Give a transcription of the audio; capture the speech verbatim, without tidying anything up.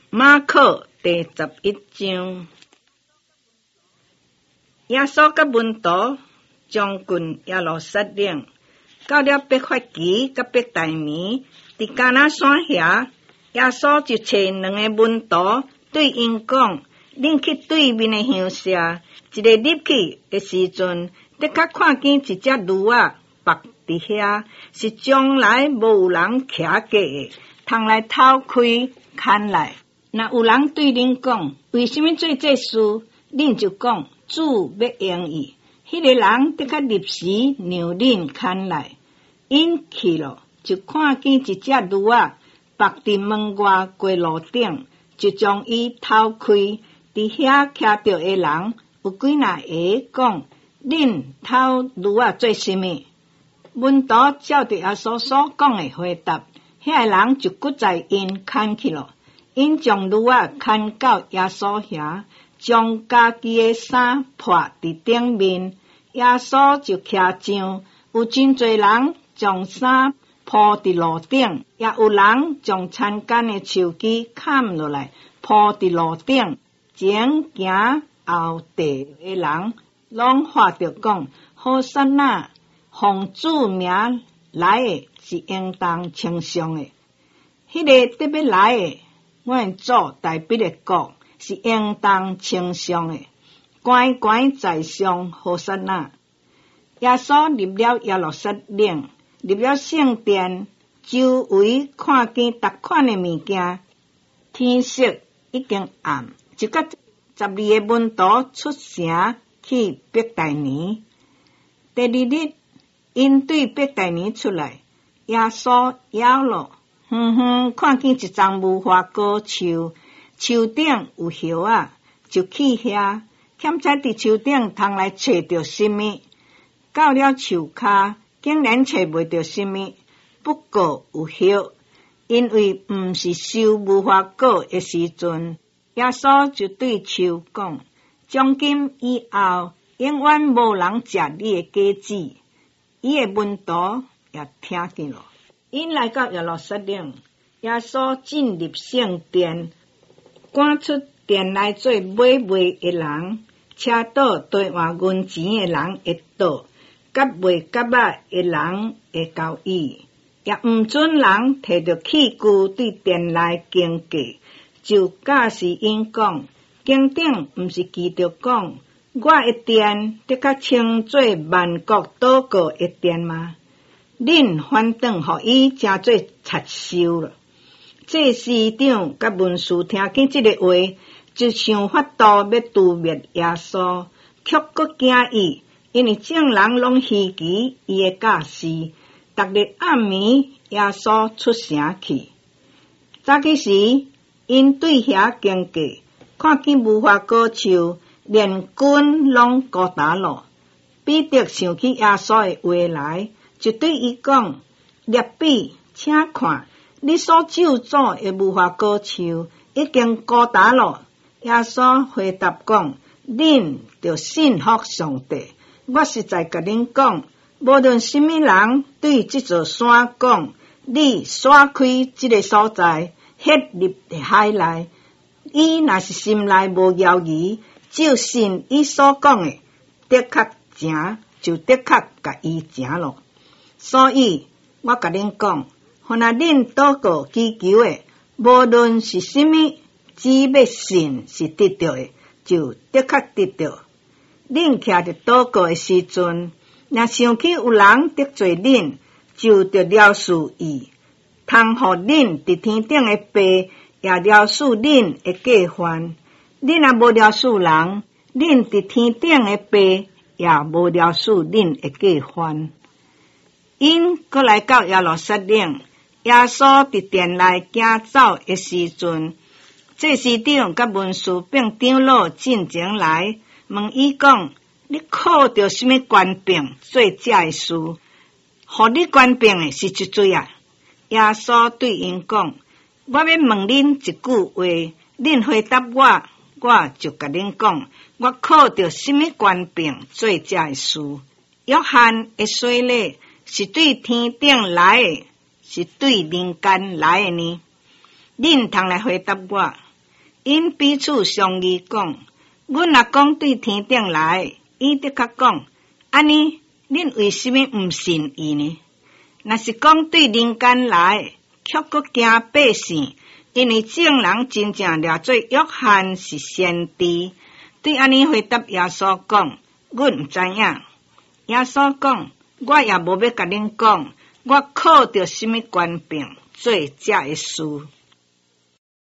马可第十一章，耶稣甲门徒将近耶路撒冷，到了伯法其甲伯大尼，伫迦拿山遐，耶稣就找两个门徒，对因讲：恁去对面的乡舍，一个入去的时阵，的确看见一只驴仔伏伫遐，是将来无有人骑过的，通来偷开牵来。若有人对恁讲，为什么做这事？恁就讲，主要用伊。迄个人的确立时让恁牵来，因去了，就看见一只驴仔伏伫门外过路顶，就将伊偷开。伫遐徛着的人有几若个讲，恁偷驴仔做什么？门徒照着耶稣所讲的回答，遐个人就搁在因牵去了。因将驴仔牵到耶稣遐，将家己的衫破伫顶面，耶稣就徛上。有真侪人将衫铺伫路顶，也有人将田间的树枝砍落来铺伫路顶。前行后地的人拢喊着讲：好撒那，奉主名来的是应当称颂的。迄、那个特别来的，阮主代笔的讲，是应当称颂的。乖乖在上，好撒那。耶稣入了耶路撒冷，入了圣殿，周围看见逐款的物件，天色已经暗，就甲十二个门徒出城去伯大尼。第二日，因对伯大尼出来，耶稣摇了，远远看见一丛无花果树，树顶有叶啊，就去遐，检查伫树顶通来找着什么。到了树骹，竟然找袂着什么，不过有叶，因为毋是收无花果的时阵。耶稣就对树讲：从今以后，永远无人食你的果子。伊的门徒也听见了。因来到耶路撒冷，耶稣进入圣殿，赶出殿内做买卖的人，车倒兑换银钱的人会倒，甲卖蛤仔的人会交易，也毋准人摕着器具对殿内经过。就假使因讲，经典毋是记着讲，我的殿的确称作万国祷告的殿吗？恁反转互伊诚做贼收了。祭司长甲文士听见这个话，就想法度要诛灭耶稣，却搁惊伊，因为众人拢希奇伊的假释。逐日暗暝，耶稣出城去。早起时，因对遐经过，看见无花果树，连根拢孤打落。彼得想起耶稣的话来，就对伊讲：列比，请看，你所咒诅的无花果树已经孤打落。耶稣回答讲：恁着信服上帝。我实在甲恁讲，无论什么人对这座山讲，你甩开这个所在，ฮ็入海内，伊若是心内无犹疑，就信伊所讲的，的确成，就的确甲伊成咯。所以我甲恁讲，凡若恁祷告祈求的，无论是什么，只要信是得到的，就的确得到。恁徛着祷告的时阵，若想起有人得罪恁，就着饶恕伊，通互恁伫天顶的爸也饶恕恁的过犯。恁若无饶恕人，恁伫天顶的爸也无饶恕恁的过犯。因搁来到耶路撒冷，耶稣伫殿内行走的时阵，祭司长甲文士并长老进前来，问伊讲：你靠着什么权柄做这的事？互你权柄的是一罪啊！耶稣对因讲：我要问恁一句话，恁回答我，我就甲恁讲，我靠着什么权柄做这的事？约翰的洗礼是对天顶来的，是对人间来的呢？恁通来回答我， 因彼此商议讲，阮若讲对天顶来，伊的确讲，安尼恁为什么毋信伊呢？若是讲对人间来，却阁惊百姓，因为众人真正掠做约翰是先知。对安尼回答耶稣讲，阮毋知影。耶稣讲，我也无要甲恁讲，我靠着什么权柄做这个事。